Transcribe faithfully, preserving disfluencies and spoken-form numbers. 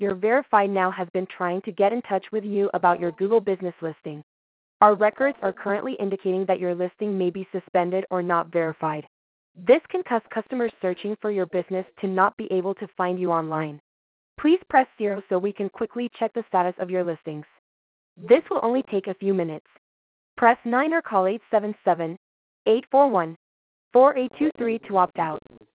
Your verified now has been trying to get in touch with you about your Google business listing. Our records are currently indicating that your listing may be suspended or not verified. This can cause customers searching for your business to not be able to find you online. Please press zero so we can quickly check the status of your listings. This will only take a few minutes. Press nine or call eight seven seven, eight four one, four eight two three to opt out.